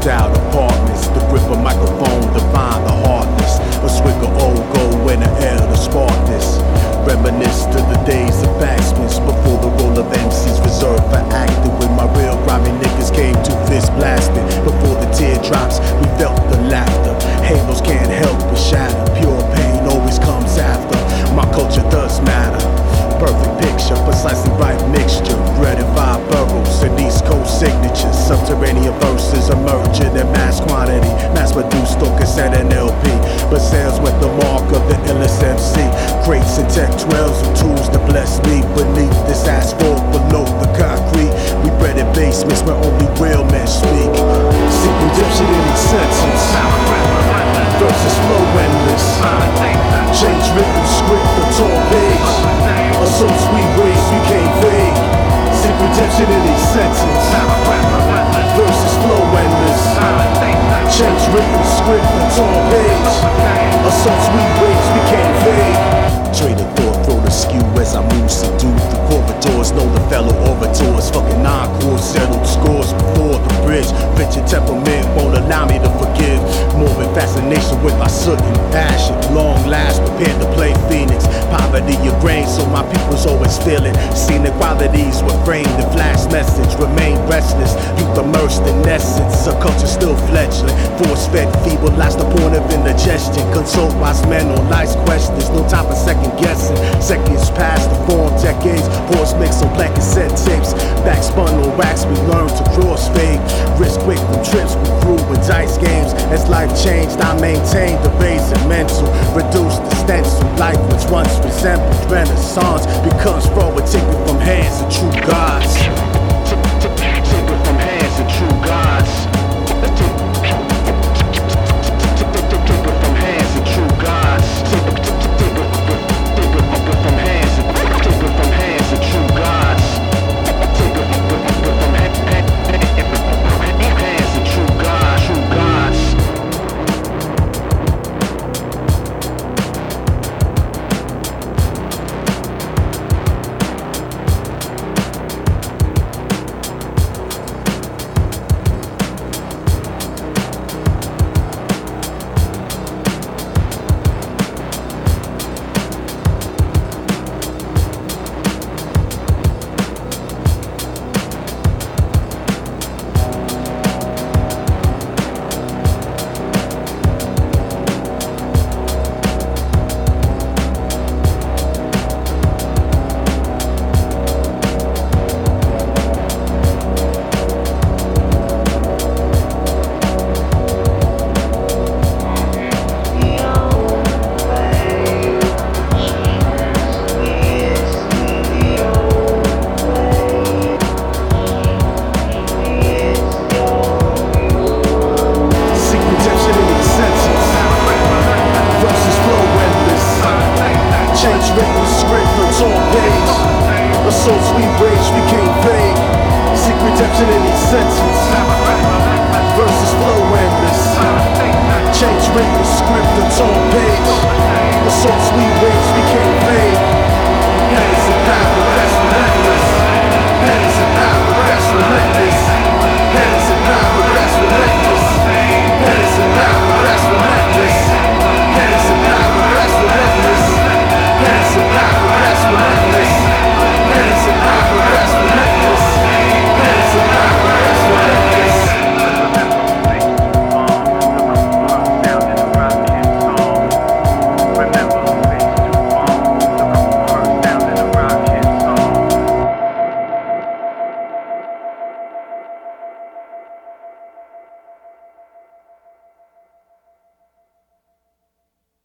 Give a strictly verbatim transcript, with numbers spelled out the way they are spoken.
built out apartments. The grip of microphone define the heartless. A swig of old gold in the air to spark this. Reminisce to the days of backsmiths before the role of M Cs reserved for acting. When my real grimy niggas came to fist blasting. Before the teardrops, we felt the laughter. Halos can't help but shatter. Pure pain always comes after. My culture does matter. Perfect picture, precisely right mixture. Bred in five boroughs and East Coast signatures. Subterranean verses emerging in mass quantity. Mass produced on cassette and L P, but sales with the mark of the illest M C. Crates and tech twelves and tools to bless me. Beneath this asphalt, below the concrete, we bred in basements where only real men speak. Seek redemption in each sentence. Verses flow endless. Change rhythm, script, the tall page. Assaults we raised became vague. Seek redemption in each sentence. Verses flow endless. Change rhythm, script, the tall page. Assaults we raised became vague. Train of thought, roll askew as I move subdued through corridors. Know the fellow orators, fucking encore, settled scores before the bridge. Rigid temperament won't allow me to forgive. More than fascination with my soot and passion. Long last, prepared to play Phoenix. Poverty ingrained, so my people's always feeling. Scenic qualities were framed in flash message. Remain restless, youth immersed in essence. A culture still fledgling, force fed, feeble, last the point of indigestion. Consult wise men on life's questions. No time for second guessing. Seconds past the form decades. Pause mix on black cassette tapes. Backspun on wax, we learned to crossfade. Risk quick from trips we grew with dice games. As life changed, I maintained the basic mental. Reduced the stencil. Life which once resembled renaissance becomes forward taken from hands of true gods.